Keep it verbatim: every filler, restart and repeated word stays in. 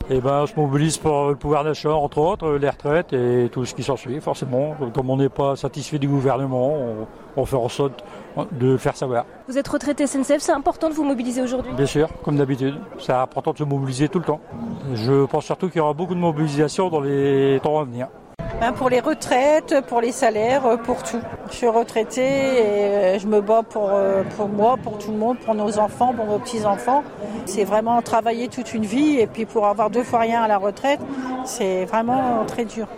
Et ben, on se mobilise pour le pouvoir d'achat, entre autres, les retraites et tout ce qui s'ensuit, forcément. Comme on n'est pas satisfait du gouvernement, on, on fait en sorte de le faire savoir. Vous êtes retraité S N C F, c'est important de vous mobiliser aujourd'hui ? Bien sûr, comme d'habitude. C'est important de se mobiliser tout le temps. Je pense surtout qu'il y aura beaucoup de mobilisation dans les temps à venir. Ben pour les retraites, pour les salaires, pour tout. Je suis retraitée et je me bats pour, pour moi, pour tout le monde, pour nos enfants, pour nos petits-enfants. C'est vraiment travailler toute une vie et puis pour avoir deux fois rien à la retraite, c'est vraiment très dur.